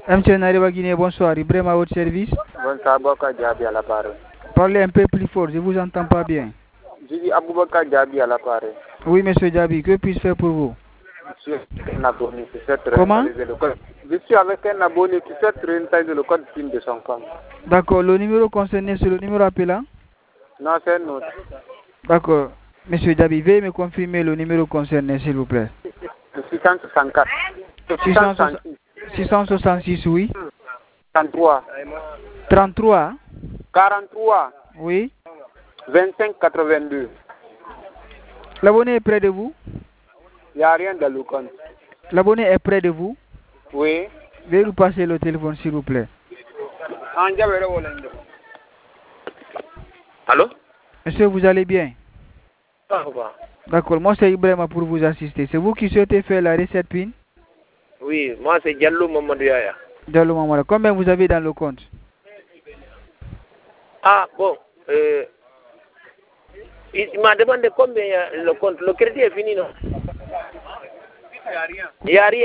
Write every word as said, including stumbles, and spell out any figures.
M. Nariba Guinée, bonsoir. Ibrahim à votre service. Bonsoir, Aboubacar Diaby à l'appareil. Parlez un peu plus fort, je vous entends pas bien. Je dis Aboubacar Diaby à l'appareil. Oui, monsieur Diaby, que puis-je faire pour vous? Je suis un abonné qui souhaite Comment? réinitialiser le code. Je suis avec un abonné qui souhaite réinitialiser le code PIN de son compte. D'accord, le numéro concerné, c'est le numéro appelant? Non, c'est un autre. D'accord. Monsieur Diaby, veuillez me confirmer le numéro concerné, s'il vous plaît. six cent soixante-quatre. six cent soixante-six. six cent soixante-six, oui. trente-trois. trente-trois. quarante-trois. Oui. vingt-cinq quatre-vingt-deux. L'abonné est près de vous? Il n'y a rien dans le compte. L'abonné est près de vous? Oui. Veuillez lui passer le téléphone, s'il vous plaît. Allô? Monsieur, vous allez bien? Ça va. D'accord, moi c'est Ibrahima pour vous assister. C'est vous qui souhaitez faire la recette PIN? Oui, moi c'est Diallo Mamadou Yaya. Diallo Mamadou. Combien vous avez dans le compte? Ah bon, euh, il m'a demandé combien il y a le compte. Le crédit est fini, non? Il n'y a rien. Il n'y a rien.